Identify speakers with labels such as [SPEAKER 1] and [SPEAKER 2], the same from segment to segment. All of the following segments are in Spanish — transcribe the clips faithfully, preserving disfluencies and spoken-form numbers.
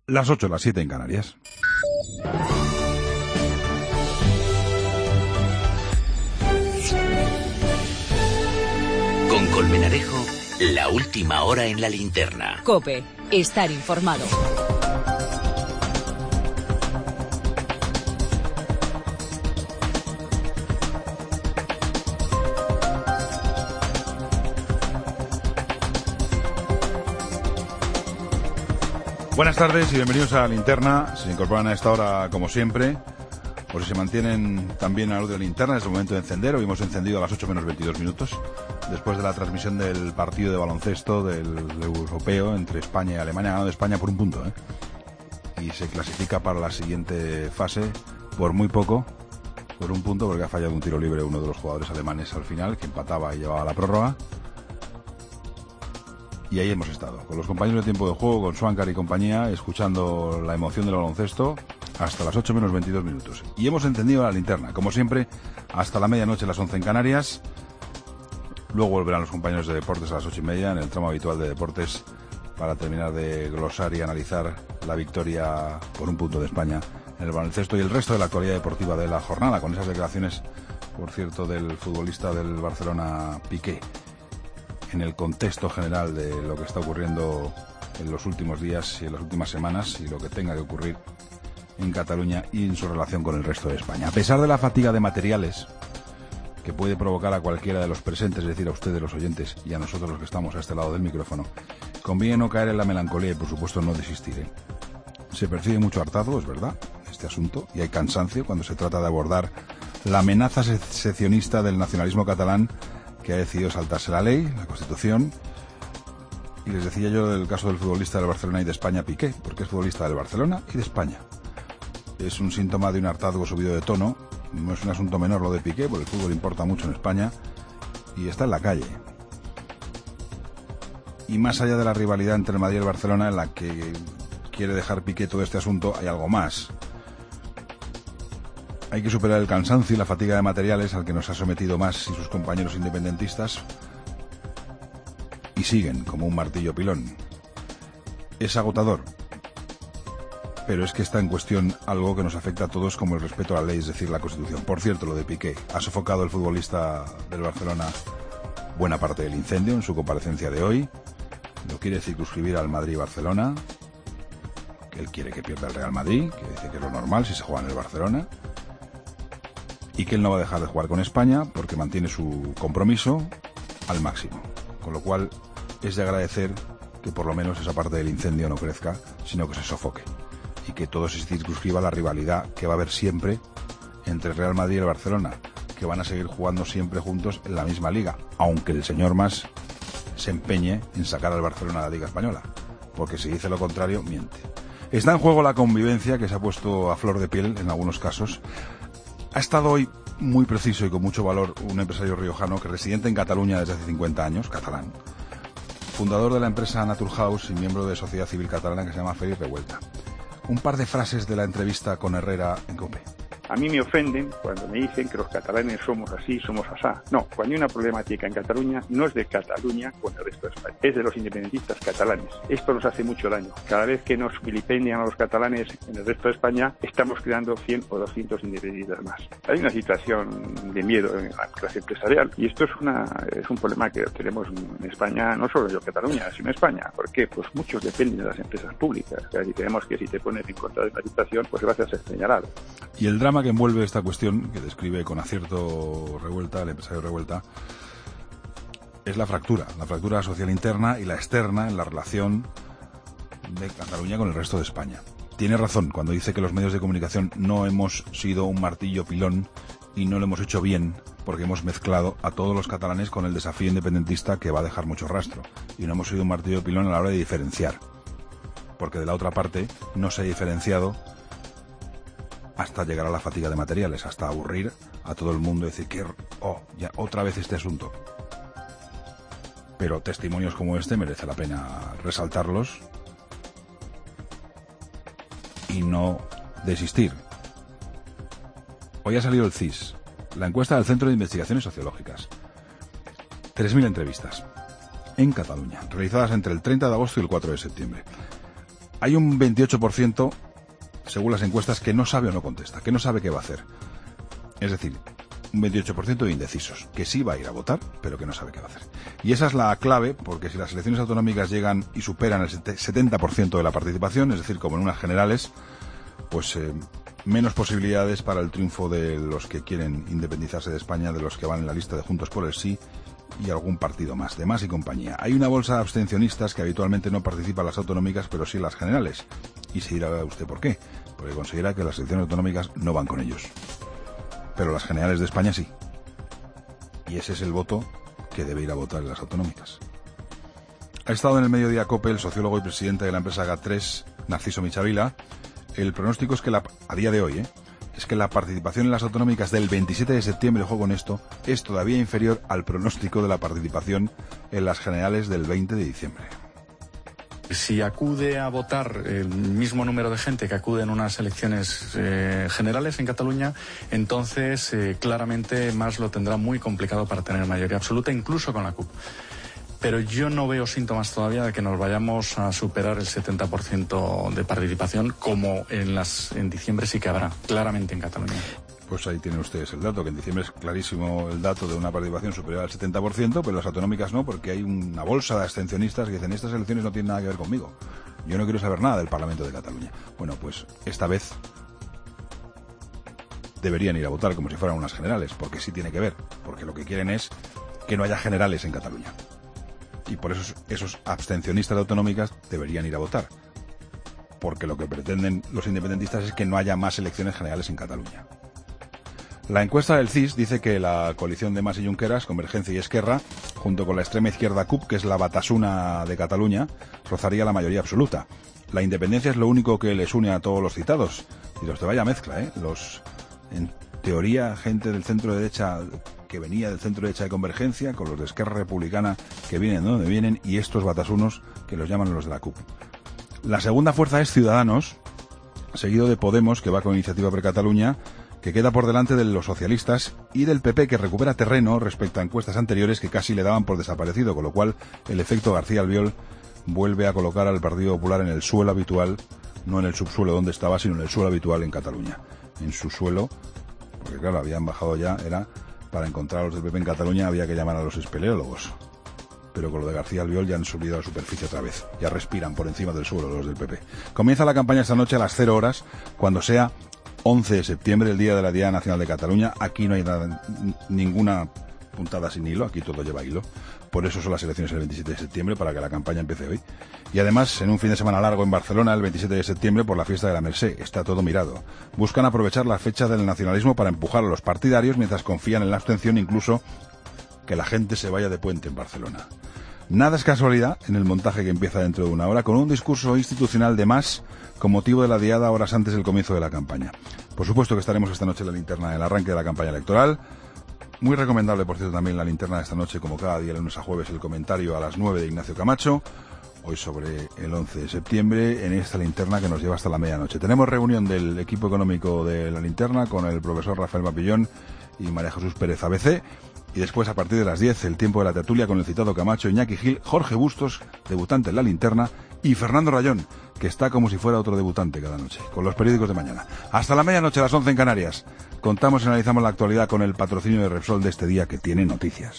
[SPEAKER 1] Las ocho, las siete en Canarias.
[SPEAKER 2] Con Colmenarejo, la última hora en la linterna.
[SPEAKER 3] COPE, estar informado.
[SPEAKER 1] Buenas tardes y bienvenidos a la Linterna. Se incorporan a esta hora como siempre, por si se mantienen también al audio de Linterna, es el momento de encender. Hoy hemos encendido a las ocho menos veintidós minutos, después de la transmisión del partido de baloncesto del europeo entre España y Alemania. Ha ganado España por un punto, ¿eh? Y se clasifica para la siguiente fase por muy poco, por un punto, porque ha fallado un tiro libre uno de los jugadores alemanes al final, que empataba y llevaba la prórroga. Y ahí hemos estado, con los compañeros de tiempo de juego, con Swankar y compañía, escuchando la emoción del baloncesto hasta las ocho menos veintidós minutos. Y hemos encendido la linterna, como siempre, hasta la medianoche, las once en Canarias. Luego volverán los compañeros de deportes a las ocho y media, en el tramo habitual de deportes, para terminar de glosar y analizar la victoria por un punto de España en el baloncesto y el resto de la actualidad deportiva de la jornada, con esas declaraciones, por cierto, del futbolista del Barcelona, Piqué, en el contexto general de lo que está ocurriendo en los últimos días y en las últimas semanas y lo que tenga que ocurrir en Cataluña y en su relación con el resto de España. A pesar de la fatiga de materiales que puede provocar a cualquiera de los presentes, es decir, a ustedes los oyentes y a nosotros los que estamos a este lado del micrófono, conviene no caer en la melancolía y, por supuesto, no desistir, ¿eh? Se percibe mucho hartazgo, es verdad, este asunto, y hay cansancio cuando se trata de abordar la amenaza secesionista del nacionalismo catalán, que ha decidido saltarse la ley, la Constitución. Y les decía yo del caso del futbolista del Barcelona y de España, Piqué, porque es futbolista del Barcelona y de España. Es un síntoma de un hartazgo subido de tono. No es un asunto menor lo de Piqué, porque el fútbol importa mucho en España y está en la calle. Y más allá de la rivalidad entre el Madrid y el Barcelona, en la que quiere dejar Piqué todo este asunto, hay algo más. Hay que superar el cansancio y la fatiga de materiales al que nos ha sometido Mas y sus compañeros independentistas, y siguen como un martillo pilón. Es agotador, pero es que está en cuestión algo que nos afecta a todos, como el respeto a la ley, es decir, la Constitución. Por cierto, lo de Piqué ha sofocado el futbolista del Barcelona buena parte del incendio en su comparecencia de hoy. Lo quiere circunscribir al Madrid-Barcelona, que él quiere que pierda el Real Madrid, que dice que es lo normal si se juega en el Barcelona, y que él no va a dejar de jugar con España porque mantiene su compromiso al máximo. Con lo cual es de agradecer que por lo menos esa parte del incendio no crezca, sino que se sofoque, y que todo se circunscriba a la rivalidad que va a haber siempre entre el Real Madrid y el Barcelona, que van a seguir jugando siempre juntos en la misma liga, aunque el señor Mas se empeñe en sacar al Barcelona a la Liga Española, porque si dice lo contrario, miente. Está en juego la convivencia, que se ha puesto a flor de piel en algunos casos. Ha estado hoy muy preciso y con mucho valor un empresario riojano que residente en Cataluña desde hace cincuenta años, catalán, fundador de la empresa Naturhaus y miembro de Sociedad Civil Catalana, que se llama Félix Revuelta. Un par de frases de la entrevista con Herrera en COPE.
[SPEAKER 4] A mí me ofenden cuando me dicen que los catalanes somos así, somos asá. No, cuando hay una problemática en Cataluña, no es de Cataluña con el resto de España, es de los independentistas catalanes. Esto nos hace mucho daño. Cada vez que nos vilipendian a los catalanes en el resto de España, estamos creando cien o doscientos independentistas más. Hay una situación de miedo en la clase empresarial, y esto es una es un problema que tenemos en España, no solo en Cataluña, sino en España. ¿Por qué? Pues muchos dependen de las empresas públicas. O sea, y tenemos que si te pones en contra de la situación, pues vas a ser señalado.
[SPEAKER 1] Y el drama que envuelve esta cuestión, que describe con acierto Revuelta, el empresario Revuelta, es la fractura, la fractura social interna y la externa en la relación de Cataluña con el resto de España. Tiene razón cuando dice que los medios de comunicación no hemos sido un martillo pilón y no lo hemos hecho bien, porque hemos mezclado a todos los catalanes con el desafío independentista que va a dejar mucho rastro, y no hemos sido un martillo pilón a la hora de diferenciar, porque de la otra parte no se ha diferenciado hasta llegar a la fatiga de materiales, hasta aburrir a todo el mundo y decir que, oh, ya otra vez este asunto. Pero testimonios como este merece la pena resaltarlos y no desistir. Hoy ha salido el C I S, la encuesta del Centro de Investigaciones Sociológicas. tres mil entrevistas en Cataluña, realizadas entre el treinta de agosto y el cuatro de septiembre. hay un veintiocho por ciento, según las encuestas, que no sabe o no contesta, que no sabe qué va a hacer. Es decir, un veintiocho por ciento de indecisos, que sí va a ir a votar, pero que no sabe qué va a hacer. Y esa es la clave, porque si las elecciones autonómicas llegan y superan el setenta por ciento de la participación, es decir, como en unas generales, pues eh, menos posibilidades para el triunfo de los que quieren independizarse de España, de los que van en la lista de Juntos por el Sí y algún partido más, de Más y compañía. Hay una bolsa de abstencionistas que habitualmente no participa en las autonómicas, pero sí en las generales. Y se dirá usted por qué, porque considera que las elecciones autonómicas no van con ellos. Pero las generales de España sí. Y ese es el voto que debe ir a votar en las autonómicas. Ha estado en el Mediodía COPE el sociólogo y presidente de la empresa GAT tres, Narciso Michavila. El pronóstico es que, la, a día de hoy, ¿eh? es que la participación en las autonómicas del veintisiete de septiembre, ojo con esto, es todavía inferior al pronóstico de la participación en las generales del veinte de diciembre.
[SPEAKER 5] Si acude a votar el mismo número de gente que acude en unas elecciones eh, generales en Cataluña, entonces eh, claramente Mas lo tendrá muy complicado para tener mayoría absoluta, incluso con la C U P. Pero yo no veo síntomas todavía de que nos vayamos a superar el setenta por ciento de participación, como en las en diciembre sí que habrá, claramente en Cataluña.
[SPEAKER 1] Pues ahí tienen ustedes el dato, que en diciembre es clarísimo el dato de una participación superior al setenta por ciento, pero las autonómicas no, porque hay una bolsa de abstencionistas que dicen estas elecciones no tienen nada que ver conmigo. Yo no quiero saber nada del Parlamento de Cataluña. Bueno, pues esta vez deberían ir a votar como si fueran unas generales, porque sí tiene que ver, porque lo que quieren es que no haya generales en Cataluña. Y por eso esos abstencionistas de autonómicas deberían ir a votar, porque lo que pretenden los independentistas es que no haya más elecciones generales en Cataluña. La encuesta del C I S dice que la coalición de Mas y Junqueras, Convergencia y Esquerra, junto con la extrema izquierda C U P, que es la batasuna de Cataluña, rozaría la mayoría absoluta. La independencia es lo único que les une a todos los citados. Y los de vaya mezcla, ¿eh? Los, en teoría, gente del centro derecha que venía del centro derecha de Convergencia, con los de Esquerra Republicana que vienen de donde vienen, y estos batasunos que los llaman los de la C U P. La segunda fuerza es Ciudadanos, seguido de Podemos, que va con Iniciativa per Catalunya, que queda por delante de los socialistas, y del P P, que recupera terreno respecto a encuestas anteriores que casi le daban por desaparecido, con lo cual el efecto García Albiol vuelve a colocar al Partido Popular en el suelo habitual, no en el subsuelo donde estaba, sino en el suelo habitual en Cataluña. En su suelo, porque claro, habían bajado ya, era para encontrar a los del P P en Cataluña había que llamar a los espeleólogos. Pero con lo de García Albiol ya han subido a la superficie otra vez. Ya respiran por encima del suelo los del P P. Comienza la campaña esta noche a las cero horas, cuando sea once de septiembre, el día de la Diada Nacional de Cataluña. Aquí no hay nada, ninguna puntada sin hilo, aquí todo lleva hilo. Por eso son las elecciones el veintisiete de septiembre, para que la campaña empiece hoy. Y además, en un fin de semana largo en Barcelona, el veintisiete de septiembre, por la fiesta de la Mercè. Está todo mirado. Buscan aprovechar la fecha del nacionalismo para empujar a los partidarios, mientras confían en la abstención, incluso que la gente se vaya de puente en Barcelona. Nada es casualidad en el montaje que empieza dentro de una hora, con un discurso institucional de Mas con motivo de la diada horas antes del comienzo de la campaña. Por supuesto que estaremos esta noche en la linterna del arranque de la campaña electoral. Muy recomendable, por cierto, también la linterna de esta noche, como cada día, lunes a jueves, el comentario a las nueve de Ignacio Camacho. Hoy sobre el once de septiembre, en esta linterna que nos lleva hasta la medianoche. Tenemos reunión del equipo económico de la linterna con el profesor Rafael Mapillón y María Jesús Pérez A B C. Y después, a partir de las diez, el tiempo de la tertulia con el citado Camacho, Iñaki Gil, Jorge Bustos, debutante en la linterna, y Fernando Rayón, que está como si fuera otro debutante cada noche, con los periódicos de mañana. Hasta la medianoche, a las once en Canarias. Contamos y analizamos la actualidad con el patrocinio de Repsol de este día, que tiene noticias.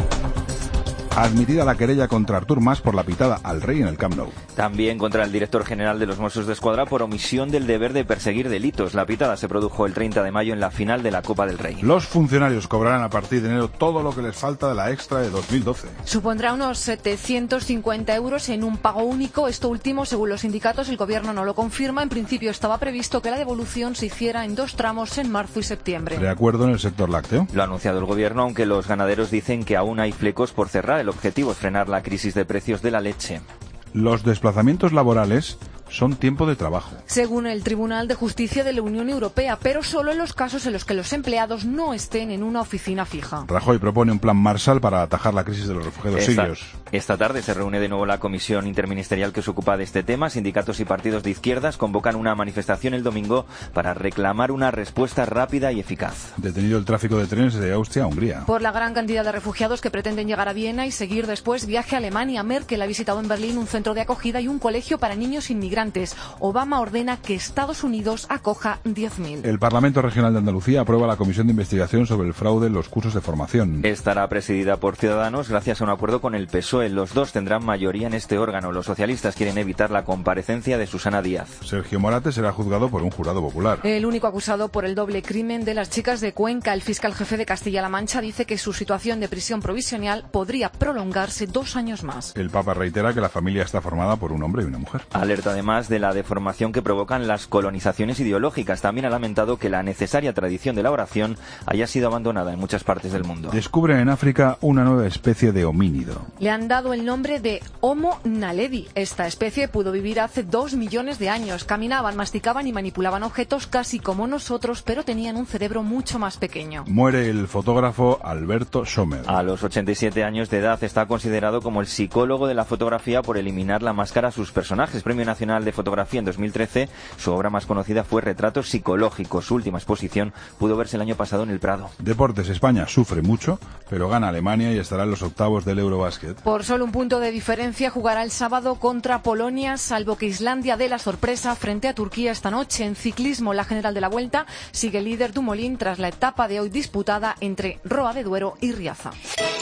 [SPEAKER 1] Admitida la querella contra Artur Mas por la pitada al rey en el Camp Nou.
[SPEAKER 6] También contra el director general de los Mossos d'Esquadra por omisión del deber de perseguir delitos. La pitada se produjo el treinta de mayo en la final de la Copa del Rey.
[SPEAKER 1] Los funcionarios cobrarán a partir de enero todo lo que les falta de la extra de dos mil doce.
[SPEAKER 7] Supondrá unos setecientos cincuenta euros en un pago único. Esto último, según los sindicatos, el gobierno no lo confirma. En principio estaba previsto que la devolución se hiciera en dos tramos en marzo y septiembre.
[SPEAKER 1] ¿Preacuerdo en el sector lácteo?
[SPEAKER 6] Lo ha anunciado el gobierno, aunque los ganaderos dicen que aún hay flecos por cerrar. El objetivo es frenar la crisis de precios de la leche.
[SPEAKER 1] Los desplazamientos laborales son tiempo de trabajo.
[SPEAKER 7] Según el Tribunal de Justicia de la Unión Europea, pero solo en los casos en los que los empleados no estén en una oficina fija.
[SPEAKER 1] Rajoy propone un plan Marshall para atajar la crisis de los refugiados
[SPEAKER 6] esta,
[SPEAKER 1] sirios.
[SPEAKER 6] Esta tarde se reúne de nuevo la comisión interministerial que se ocupa de este tema. Sindicatos y partidos de izquierdas convocan una manifestación el domingo para reclamar una respuesta rápida y eficaz.
[SPEAKER 1] Detenido el tráfico de trenes de Austria a Hungría.
[SPEAKER 7] Por la gran cantidad de refugiados que pretenden llegar a Viena y seguir después viaje a Alemania. Merkel ha visitado en Berlín un centro de acogida y un colegio para niños inmigrantes. inmigrantes. Obama ordena que Estados Unidos acoja diez mil.
[SPEAKER 1] El Parlamento Regional de Andalucía aprueba la comisión de investigación sobre el fraude en los cursos de formación.
[SPEAKER 6] Estará presidida por Ciudadanos gracias a un acuerdo con el P S O E. Los dos tendrán mayoría en este órgano. Los socialistas quieren evitar la comparecencia de Susana Díaz.
[SPEAKER 1] Sergio Morate será juzgado por un jurado popular.
[SPEAKER 7] El único acusado por el doble crimen de las chicas de Cuenca, el fiscal jefe de Castilla-La Mancha, dice que su situación de prisión provisional podría prolongarse dos años más.
[SPEAKER 1] El Papa reitera que la familia está formada por un hombre y una mujer.
[SPEAKER 6] Alerta además de la deformación que provocan las colonizaciones ideológicas. También ha lamentado que la necesaria tradición de la oración haya sido abandonada en muchas partes del mundo.
[SPEAKER 1] Descubren en África una nueva especie de homínido.
[SPEAKER 7] Le han dado el nombre de Homo naledi. Esta especie pudo vivir hace dos millones de años. Caminaban, masticaban y manipulaban objetos casi como nosotros, pero tenían un cerebro mucho más pequeño.
[SPEAKER 1] Muere el fotógrafo Alberto Sommer.
[SPEAKER 6] A los ochenta y siete años de edad está considerado como el psicólogo de la fotografía por eliminar la máscara a sus personajes. Premio Nacional de Fotografía en dos mil trece. Su obra más conocida fue Retratos psicológicos. Su última exposición pudo verse el año pasado en el Prado.
[SPEAKER 1] Deportes. España sufre mucho, pero gana Alemania y estará en los octavos del Eurobásquet.
[SPEAKER 7] Por solo un punto de diferencia jugará el sábado contra Polonia, salvo que Islandia dé la sorpresa frente a Turquía esta noche. En ciclismo, la general de la Vuelta sigue líder Dumoulin tras la etapa de hoy disputada entre Roa de Duero y Riaza.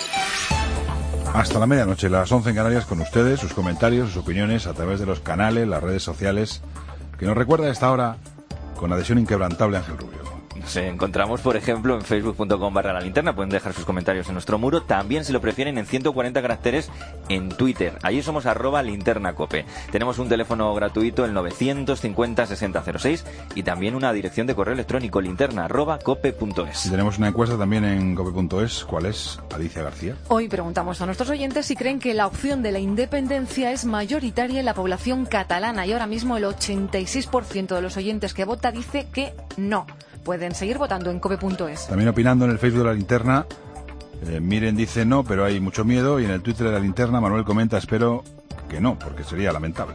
[SPEAKER 1] Hasta la medianoche, las once en Canarias, con ustedes, sus comentarios, sus opiniones a través de los canales, las redes sociales, que nos recuerda a esta hora con adhesión inquebrantable Ángel Rubio.
[SPEAKER 6] Nos encontramos, por ejemplo, en facebook punto com barra la linterna. Pueden dejar sus comentarios en nuestro muro. También, si lo prefieren, en ciento cuarenta caracteres en Twitter. Allí somos arroba linternacope. Tenemos un teléfono gratuito, el novecientos cincuenta sesenta cero seis, y también una dirección de correo electrónico, linterna arroba cope punto es.
[SPEAKER 1] Y tenemos una encuesta también en cope punto es. ¿Cuál es, Alicia García?
[SPEAKER 7] Hoy preguntamos a nuestros oyentes si creen que la opción de la independencia es mayoritaria en la población catalana, y ahora mismo el ochenta y seis por ciento de los oyentes que vota dice que no. Pueden seguir votando en cope punto es.
[SPEAKER 1] También opinando en el Facebook de la linterna, eh, Miren dice no, pero hay mucho miedo, y en el Twitter de la linterna Manuel comenta espero que no, porque sería lamentable.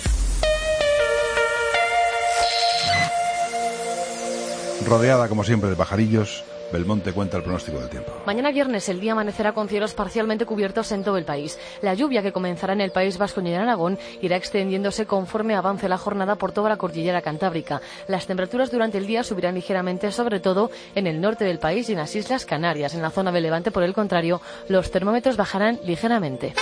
[SPEAKER 1] Rodeada como siempre de pajarillos, Belmonte cuenta el pronóstico del tiempo.
[SPEAKER 8] Mañana viernes el día amanecerá con cielos parcialmente cubiertos en todo el país. La lluvia que comenzará en el País Vasco y en Aragón irá extendiéndose conforme avance la jornada por toda la cordillera cantábrica. Las temperaturas durante el día subirán ligeramente, sobre todo en el norte del país y en las Islas Canarias. En la zona de Levante, por el contrario, los termómetros bajarán ligeramente.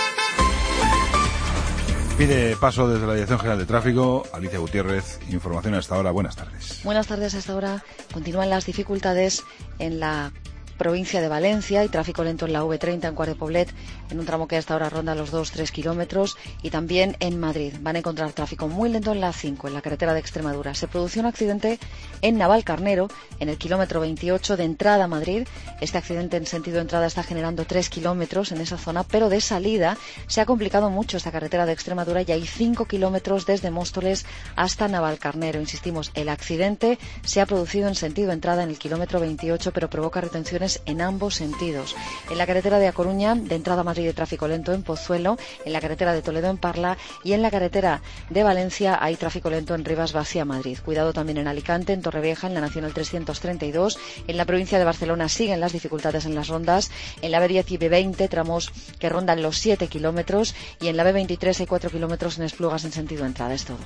[SPEAKER 1] Pide paso desde la Dirección General de Tráfico, Alicia Gutiérrez. Información hasta ahora. Buenas tardes.
[SPEAKER 9] Buenas tardes. Hasta ahora continúan las dificultades en la provincia de Valencia y tráfico lento en la V treinta en Cuart de Poblet, en un tramo que hasta ahora ronda los dos a tres kilómetros, y también en Madrid. Van a encontrar tráfico muy lento en la A cinco, en la carretera de Extremadura. Se produció un accidente en Navalcarnero, en el kilómetro veintiocho de entrada a Madrid. Este accidente en sentido de entrada está generando tres kilómetros en esa zona, pero de salida se ha complicado mucho esta carretera de Extremadura y hay cinco kilómetros desde Móstoles hasta Navalcarnero. Insistimos, el accidente se ha producido en sentido de entrada en el kilómetro veintiocho, pero provoca retenciones en ambos sentidos. En la carretera de A Coruña, de entrada a Madrid, de tráfico lento en Pozuelo, en la carretera de Toledo en Parla, y en la carretera de Valencia hay tráfico lento en Rivas Vacia, Madrid. Cuidado también en Alicante, en Torrevieja, en la Nacional trescientos treinta y dos. En la provincia de Barcelona siguen las dificultades en las rondas. En la B diez y B veinte, tramos que rondan los siete kilómetros, y en la B veintitrés hay cuatro kilómetros en Esplugas en sentido de entrada. Es todo.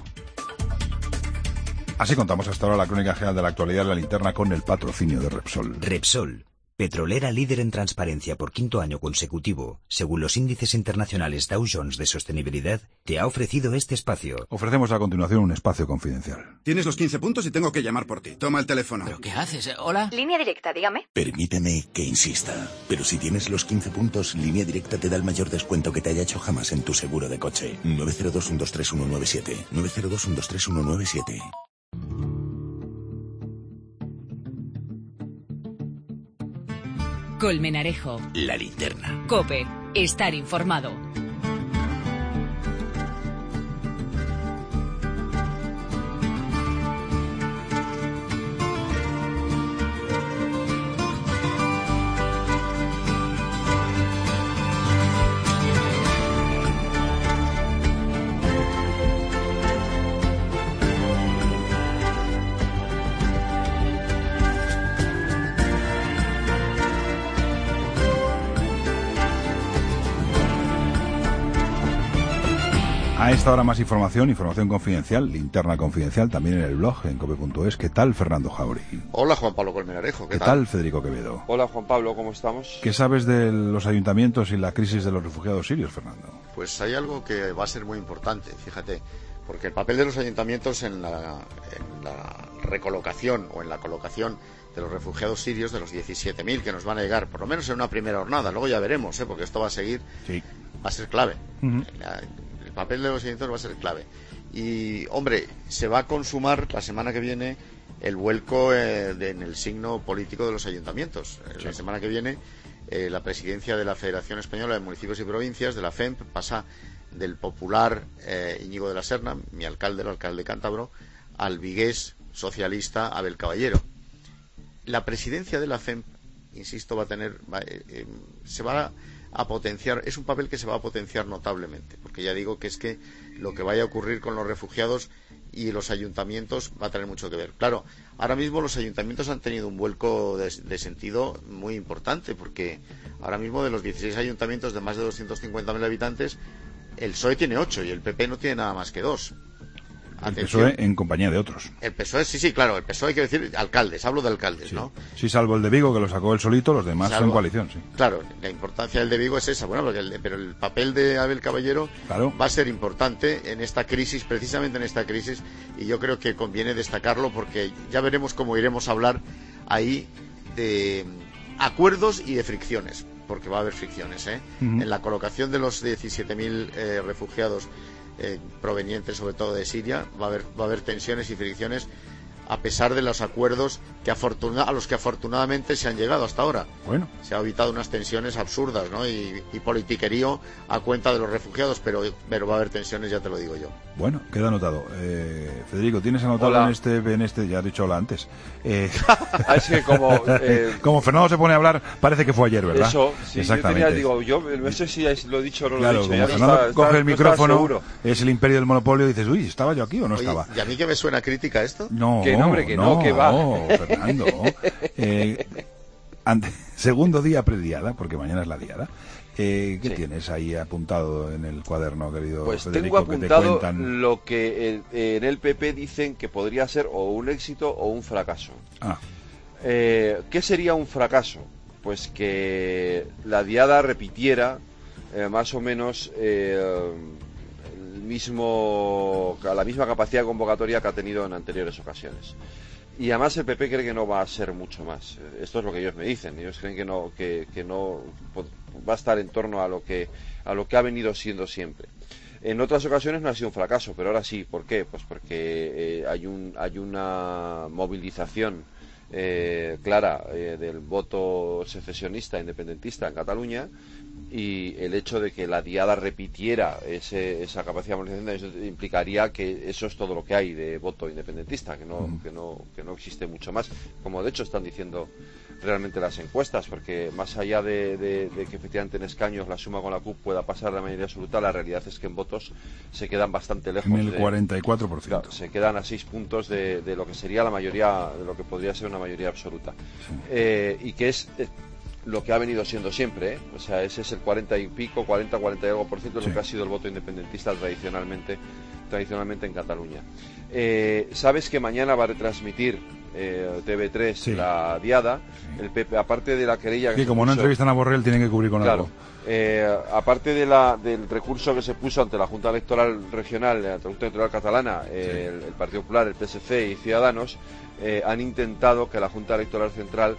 [SPEAKER 1] Así contamos hasta ahora la crónica general de la actualidad de la linterna con el patrocinio de Repsol.
[SPEAKER 10] Repsol, petrolera líder en transparencia por quinto año consecutivo, según los índices internacionales Dow Jones de sostenibilidad, te ha ofrecido este espacio.
[SPEAKER 1] Ofrecemos a continuación un espacio confidencial.
[SPEAKER 11] Tienes los quince puntos y tengo que llamar por ti. Toma el teléfono.
[SPEAKER 12] ¿Pero qué haces? ¿Hola?
[SPEAKER 13] Línea directa, dígame.
[SPEAKER 14] Permíteme que insista, pero si tienes los quince puntos, Línea Directa te da el mayor descuento que te haya hecho jamás en tu seguro de coche. nueve cero dos, uno dos tres, uno nueve siete. nueve cero dos, uno dos tres, uno nueve siete.
[SPEAKER 3] Colmenarejo.
[SPEAKER 2] La linterna.
[SPEAKER 3] COPE. Estar informado.
[SPEAKER 1] A esta hora más información, información confidencial, linterna confidencial, también en el blog, en cope punto es. ¿Qué tal, Fernando Jauregui?
[SPEAKER 12] Hola, Juan Pablo Colmenarejo. ¿Qué,
[SPEAKER 1] ¿Qué
[SPEAKER 12] tal?
[SPEAKER 1] tal, Federico Quevedo?
[SPEAKER 13] Hola, Juan Pablo, ¿cómo estamos?
[SPEAKER 1] ¿Qué sabes de los ayuntamientos y la crisis de los refugiados sirios, Fernando?
[SPEAKER 12] Pues hay algo que va a ser muy importante, fíjate, porque el papel de los ayuntamientos en la, en la recolocación o en la colocación de los refugiados sirios, de los diecisiete mil que nos van a llegar, por lo menos en una primera jornada, luego ya veremos, ¿eh? Porque esto va a seguir, sí. va a ser clave. Uh-huh. La, el papel de los ayuntamientos va a ser clave. Y, hombre, se va a consumar la semana que viene el vuelco eh, de, en el signo político de los ayuntamientos. Sí. La semana que viene eh, la presidencia de la Federación Española de Municipios y Provincias, de la F E M P, pasa del popular eh, Íñigo de la Serna, mi alcalde, el alcalde cántabro, al vigués socialista Abel Caballero. La presidencia de la F E M P, insisto, va a tener, va, eh, eh, se va a, a potenciar, es un papel que se va a potenciar notablemente, porque ya digo que es que lo que vaya a ocurrir con los refugiados y los ayuntamientos va a tener mucho que ver. Claro, ahora mismo los ayuntamientos han tenido un vuelco de, de sentido muy importante, porque ahora mismo de los dieciséis ayuntamientos de más de doscientos cincuenta mil habitantes, el P S O E tiene ocho y el P P no tiene nada más que dos.
[SPEAKER 1] El P S O E en compañía de otros.
[SPEAKER 12] El P S O E, sí, sí, claro, el P S O E hay que decir alcaldes, hablo de alcaldes,
[SPEAKER 1] sí.
[SPEAKER 12] ¿no?
[SPEAKER 1] Sí, salvo el de Vigo, que lo sacó él solito, los demás salvo, son coalición, sí.
[SPEAKER 12] Claro, la importancia del de Vigo es esa, bueno, porque el, pero el papel de Abel Caballero claro. va a ser importante en esta crisis, precisamente en esta crisis, y yo creo que conviene destacarlo porque ya veremos cómo iremos a hablar ahí de acuerdos y de fricciones, porque va a haber fricciones, ¿eh? Uh-huh. En la colocación de los diecisiete mil eh, refugiados Eh, provenientes sobre todo de Siria, va a haber va a haber tensiones y fricciones a pesar de los acuerdos que afortuna, a los que afortunadamente se han llegado hasta ahora.
[SPEAKER 1] Bueno,
[SPEAKER 12] se ha evitado unas tensiones absurdas, ¿no? Y, y politiquerío a cuenta de los refugiados, pero pero va a haber tensiones, ya te lo digo yo.
[SPEAKER 1] Bueno, queda anotado. Eh, Federico, ¿tienes anotado hola. en este en este ya has dicho hola antes? Eh...
[SPEAKER 13] es que como eh...
[SPEAKER 1] como Fernando se pone a hablar, parece que fue ayer, ¿verdad?
[SPEAKER 13] Eso, sí,
[SPEAKER 1] exactamente.
[SPEAKER 13] Yo tenía, digo, yo no sé si lo he dicho o no
[SPEAKER 1] claro,
[SPEAKER 13] lo he dicho.
[SPEAKER 1] Como
[SPEAKER 13] ya
[SPEAKER 1] Fernando
[SPEAKER 13] está,
[SPEAKER 1] coge
[SPEAKER 13] está,
[SPEAKER 1] el micrófono,
[SPEAKER 13] no
[SPEAKER 1] es el imperio del monopolio, y dices, uy, ¿estaba yo aquí o no
[SPEAKER 12] Oye,
[SPEAKER 1] estaba?
[SPEAKER 12] ¿Y a mí que me suena crítica esto?
[SPEAKER 1] No,
[SPEAKER 13] que no, hombre, que no, no que va.
[SPEAKER 1] No, Fernando. eh, ante, segundo día prediada, porque mañana es la diada. Eh, ¿Qué sí. tienes ahí apuntado en el cuaderno, querido
[SPEAKER 13] pues
[SPEAKER 1] Federico?
[SPEAKER 13] Tengo apuntado
[SPEAKER 1] que te
[SPEAKER 13] lo que el, en el P P dicen que podría ser o un éxito o un fracaso.
[SPEAKER 1] Ah.
[SPEAKER 13] Eh, ¿Qué sería un fracaso? Pues que la diada repitiera eh, más o menos eh, el mismo, la misma capacidad de convocatoria que ha tenido en anteriores ocasiones. Y además el P P cree que no va a ser mucho más. Esto es lo que ellos me dicen. Ellos creen que no, que, que no va a estar en torno a lo que a lo que ha venido siendo siempre. En otras ocasiones no ha sido un fracaso, pero ahora sí. ¿Por qué? Pues porque eh, hay un hay una movilización eh, clara eh, del voto secesionista independentista en Cataluña, y el hecho de que la diada repitiera ese, esa capacidad de movilización implicaría que eso es todo lo que hay de voto independentista, que no, uh-huh. que no, que no existe mucho más, como de hecho están diciendo realmente las encuestas, porque más allá de, de, de que efectivamente en escaños la suma con la C U P pueda pasar la mayoría absoluta, la realidad es que en votos se quedan bastante lejos.
[SPEAKER 1] En el cuarenta y cuatro por ciento.
[SPEAKER 13] Claro, se quedan a seis puntos de, de lo que sería la mayoría, de lo que podría ser una mayoría absoluta. Sí. Eh, y que es eh, lo que ha venido siendo siempre, ¿eh? O sea, ese es el cuarenta y pico, cuarenta, cuarenta y algo por ciento de sí. lo que ha sido el voto independentista tradicionalmente, tradicionalmente en Cataluña. Eh, ¿Sabes que mañana va a retransmitir eh, T V tres sí. la diada? Sí. El P P, aparte de la querella...
[SPEAKER 1] Que sí, como puso, no entrevistan a Borrell, tienen que cubrir con
[SPEAKER 13] claro,
[SPEAKER 1] algo.
[SPEAKER 13] Eh, aparte de la, del recurso que se puso ante la Junta Electoral Regional, ante la Junta Electoral Catalana, eh, sí. el, el Partido Popular, el P S C y Ciudadanos, eh, han intentado que la Junta Electoral Central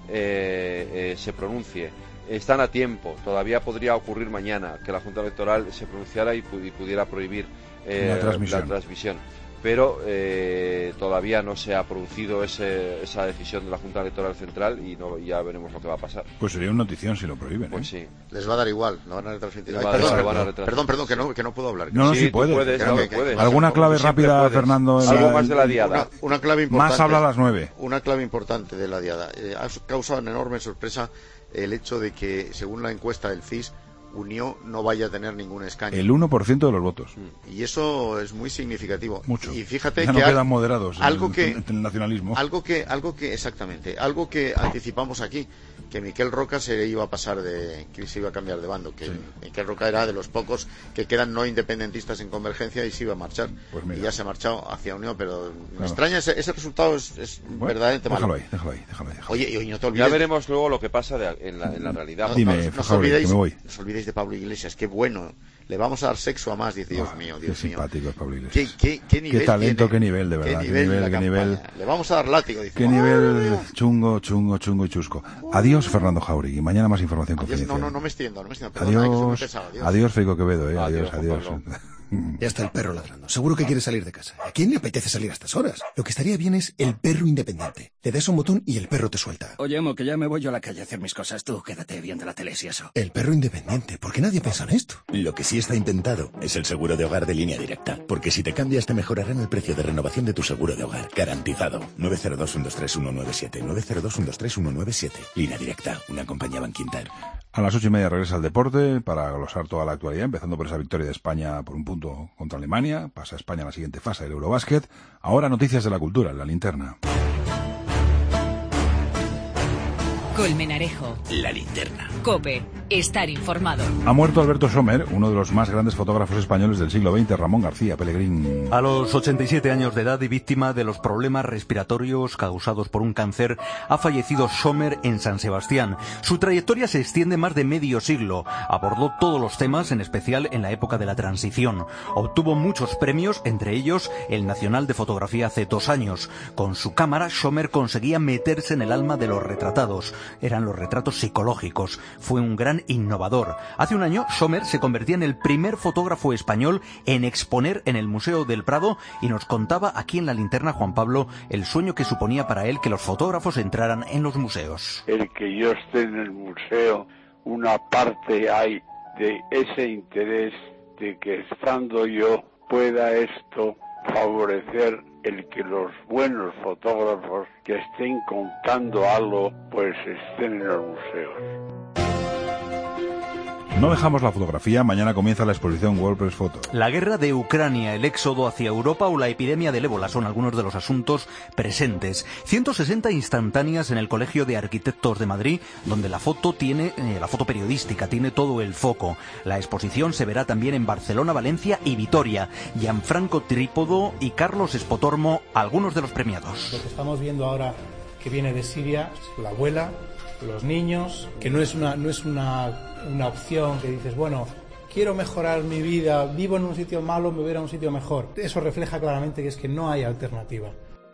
[SPEAKER 13] eh, eh, se pronuncie. Están a tiempo, todavía podría ocurrir mañana que la Junta Electoral se pronunciara y, pu- y pudiera prohibir eh, la transmisión. La transmisión. Pero eh, todavía no se ha producido ese, esa decisión de la Junta Electoral Central y no, ya veremos lo que va a pasar.
[SPEAKER 1] Pues sería una notición si lo prohíben.
[SPEAKER 13] Pues
[SPEAKER 1] ¿eh?
[SPEAKER 13] sí.
[SPEAKER 12] Les va a dar igual, lo van a retransmitir. Ay,
[SPEAKER 13] va
[SPEAKER 12] perdón,
[SPEAKER 13] dar,
[SPEAKER 12] perdón,
[SPEAKER 13] van a retransmitir.
[SPEAKER 12] perdón, perdón, que no, que no puedo hablar.
[SPEAKER 1] No, no,
[SPEAKER 13] sí,
[SPEAKER 1] sí puedes.
[SPEAKER 13] puedes,
[SPEAKER 1] Claro,
[SPEAKER 13] no, puedes.
[SPEAKER 1] ¿Alguna clave rápida,
[SPEAKER 13] puedes.
[SPEAKER 1] Fernando?
[SPEAKER 13] Algo más de la diada.
[SPEAKER 12] Una, una clave importante.
[SPEAKER 1] Más habla a las nueve.
[SPEAKER 12] Una clave importante de la diada. Eh, ha causado una enorme sorpresa el hecho de que, según la encuesta del C I S, Unió no vaya a tener ningún escaño.
[SPEAKER 1] El uno por ciento de los votos.
[SPEAKER 12] Y eso es muy significativo.
[SPEAKER 1] Mucho.
[SPEAKER 12] Y fíjate
[SPEAKER 1] ya
[SPEAKER 12] que
[SPEAKER 1] no
[SPEAKER 12] al,
[SPEAKER 1] quedan moderados
[SPEAKER 12] algo
[SPEAKER 1] en,
[SPEAKER 12] que
[SPEAKER 1] en el nacionalismo.
[SPEAKER 12] Algo que, algo que, exactamente, algo que anticipamos aquí. que Miquel Roca se iba a pasar de, que se iba a cambiar de bando, que sí. Miquel Roca era de los pocos que quedan no independentistas en Convergencia y se iba a marchar, pues y ya se ha marchado hacia Unión, pero me claro. extraña ese, ese resultado, es, es bueno, verdaderamente
[SPEAKER 1] déjalo
[SPEAKER 12] malo.
[SPEAKER 1] Ahí, déjalo ahí, déjalo ahí, déjalo
[SPEAKER 12] ahí. Oye, y no te olvides.
[SPEAKER 13] Ya veremos luego lo que pasa de, en, la, en la realidad.
[SPEAKER 12] No,
[SPEAKER 1] Dime,
[SPEAKER 12] no, no,
[SPEAKER 1] favor,
[SPEAKER 12] os olvidéis,
[SPEAKER 1] que me voy.
[SPEAKER 12] No os olvidéis de Pablo Iglesias, qué bueno. Le vamos a dar sexo a más, dice, Dios oh, mío, Dios
[SPEAKER 1] qué
[SPEAKER 12] mío.
[SPEAKER 1] simpático es Pablo Iglesias.
[SPEAKER 12] ¿Qué, qué, qué nivel
[SPEAKER 1] qué talento,
[SPEAKER 12] tiene?
[SPEAKER 1] qué nivel, de verdad.
[SPEAKER 12] Qué nivel,
[SPEAKER 1] qué nivel, qué nivel.
[SPEAKER 12] Le vamos a dar látigo, dice.
[SPEAKER 1] Qué oh, nivel oh, chungo, chungo, chungo y chusco. Adiós, Fernando Jauregui. Mañana más información
[SPEAKER 12] adiós,
[SPEAKER 1] confidencial.
[SPEAKER 12] No, no, no me extiendo, no me extiendo. Perdona,
[SPEAKER 1] adiós,
[SPEAKER 12] que pesado, adiós.
[SPEAKER 1] Adiós, Feico Quevedo, eh. Adiós, adiós. adiós.
[SPEAKER 15] Ya está el perro ladrando. Seguro que quiere salir de casa. ¿A quién le apetece salir a estas horas? Lo que estaría bien es el perro independiente. Le das un botón y el perro te suelta.
[SPEAKER 16] Oye, Mo, que ya me voy yo a la calle a hacer mis cosas. Tú quédate viendo la tele y eso.
[SPEAKER 15] El perro independiente. ¿Por qué nadie piensa en esto?
[SPEAKER 14] Lo que sí está intentado es el seguro de hogar de Línea Directa. Porque si te cambias te mejorarán el precio de renovación de tu seguro de hogar. Garantizado. nueve cero dos, uno dos tres, uno nueve siete. nueve cero dos, uno dos tres, uno nueve siete. Línea Directa. Una compañía Banquinter.
[SPEAKER 1] A las ocho y media regresa el deporte para glosar toda la actualidad, empezando por esa victoria de España por un punto contra Alemania. Pasa España a la siguiente fase del Eurobásquet. Ahora noticias de la cultura en la linterna.
[SPEAKER 3] Colmenarejo.
[SPEAKER 2] La linterna.
[SPEAKER 3] COPE. Estar informado.
[SPEAKER 1] Ha muerto Alberto Sommer, uno de los más grandes fotógrafos españoles del siglo veinte, Ramón García Pellegrín.
[SPEAKER 17] A los ochenta y siete años de edad y víctima de los problemas respiratorios causados por un cáncer, ha fallecido Sommer en San Sebastián. Su trayectoria se extiende más de medio siglo. Abordó todos los temas, en especial en la época de la transición. Obtuvo muchos premios, entre ellos el Nacional de Fotografía hace dos años. Con su cámara, Sommer conseguía meterse en el alma de los retratados. Eran los retratos psicológicos. Fue un gran innovador. Hace un año, Sommer se convertía en el primer fotógrafo español en exponer en el Museo del Prado y nos contaba aquí en la linterna, Juan Pablo, el sueño que suponía para él que los fotógrafos entraran en los museos.
[SPEAKER 18] El que yo esté en el museo, una parte hay de ese interés de que estando yo pueda esto favorecer el que los buenos fotógrafos que estén contando algo pues estén en los museos.
[SPEAKER 1] No dejamos la fotografía, mañana comienza la exposición World Press Photo.
[SPEAKER 17] La guerra de Ucrania, el éxodo hacia Europa o la epidemia del ébola son algunos de los asuntos presentes. ciento sesenta instantáneas en el Colegio de Arquitectos de Madrid, donde la foto tiene, eh, la foto periodística tiene todo el foco. La exposición se verá también en Barcelona, Valencia y Vitoria. Gianfranco Trípodo y Carlos Espotormo, algunos de los premiados.
[SPEAKER 19] Lo que estamos viendo ahora que viene de Siria, la abuela, los niños, que no es una no es una, una opción que dices, bueno, quiero mejorar mi vida, vivo en un sitio malo, me voy a ir a un sitio mejor. Eso refleja claramente que es que no hay alternativa.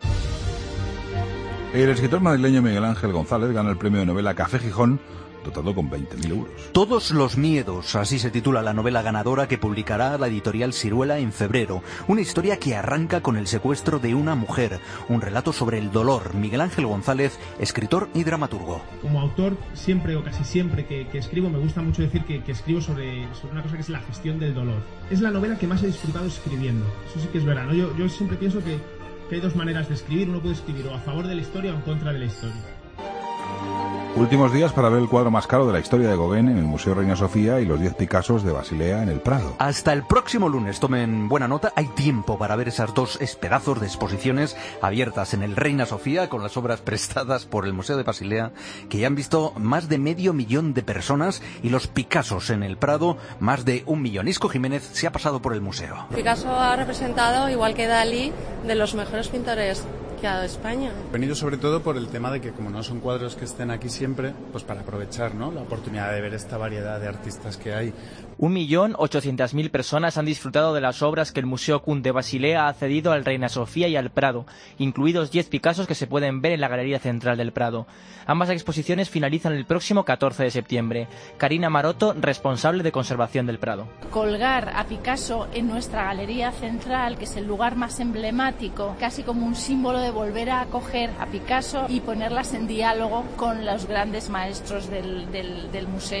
[SPEAKER 1] El escritor madrileño Miguel Ángel González gana el premio de novela Café Gijón, dotado con veinte mil euros.
[SPEAKER 17] Todos los miedos, así se titula la novela ganadora que publicará la editorial Siruela en febrero. Una historia que arranca con el secuestro de una mujer, un relato sobre el dolor. Miguel Ángel González, escritor y dramaturgo.
[SPEAKER 20] Como autor, siempre o casi siempre que, que escribo, me gusta mucho decir que, que escribo sobre, sobre una cosa que es la gestión del dolor. Es la novela que más he disfrutado escribiendo. Eso sí que es verdad, ¿no? Yo, yo siempre pienso que, que hay dos maneras de escribir. Uno puede escribir o a favor de la historia o en contra de la historia.
[SPEAKER 1] Últimos días para ver el cuadro más caro de la historia de Gauguin en el Museo Reina Sofía y los diez Picassos de Basilea en el Prado.
[SPEAKER 17] Hasta el próximo lunes, tomen buena nota, hay tiempo para ver esas dos pedazos de exposiciones abiertas en el Reina Sofía con las obras prestadas por el Museo de Basilea, que ya han visto más de medio millón de personas, y los Picassos en el Prado, más de un millón. Isco Jiménez se ha pasado por el museo.
[SPEAKER 21] Picasso ha representado, igual que Dalí, de los mejores pintores que ha dado España.
[SPEAKER 22] He venido sobre todo por el tema de que como no son cuadros que estén aquí siempre, pues para aprovechar, ¿no?, la oportunidad de ver esta variedad de artistas que hay.
[SPEAKER 23] Un millón ochocientas mil personas han disfrutado de las obras que el Museo Kuhn de Basilea ha cedido al Reina Sofía y al Prado, incluidos diez Picassos que se pueden ver en la Galería Central del Prado. Ambas exposiciones finalizan el próximo catorce de septiembre. Karina Maroto, responsable de conservación del Prado.
[SPEAKER 24] Colgar a Picasso en nuestra Galería Central, que es el lugar más emblemático, casi como un símbolo de volver a acoger a Picasso y ponerlas en diálogo con los grandes maestros del, del, del museo.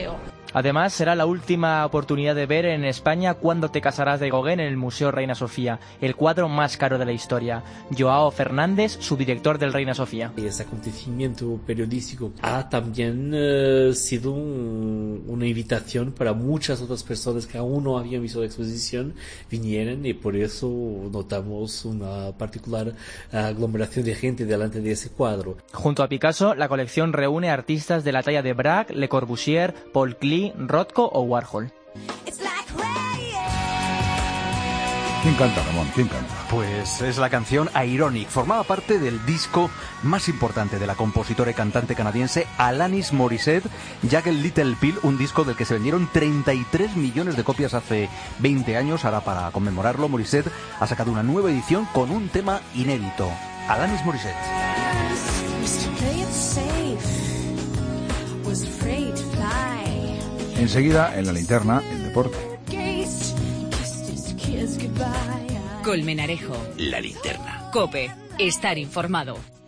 [SPEAKER 23] Además, será la última oportunidad de ver en España Cuándo te casarás de Gauguin en el Museo Reina Sofía, el cuadro más caro de la historia. Joao Fernández, subdirector del Reina Sofía.
[SPEAKER 4] Ese acontecimiento periodístico ha también eh, sido un, una invitación para muchas otras personas que aún no habían visto la exposición, vinieran, y por eso notamos una particular aglomeración de gente delante de ese cuadro.
[SPEAKER 23] Junto a Picasso, la colección reúne artistas de la talla de Braque, Le Corbusier, Paul Klee, Rothko o Warhol.
[SPEAKER 1] ¿Quién canta, Ramón? ¿Quién canta?
[SPEAKER 17] Pues es la canción Ironic. Formaba parte del disco más importante de la compositora y cantante canadiense Alanis Morissette, Jagged Little Pill, un disco del que se vendieron treinta y tres millones de copias hace veinte años. Ahora, para conmemorarlo, Morissette ha sacado una nueva edición con un tema inédito. Alanis Morissette.
[SPEAKER 1] Enseguida, en la linterna, el deporte.
[SPEAKER 3] Colmenarejo.
[SPEAKER 2] La linterna.
[SPEAKER 3] COPE. Estar informado.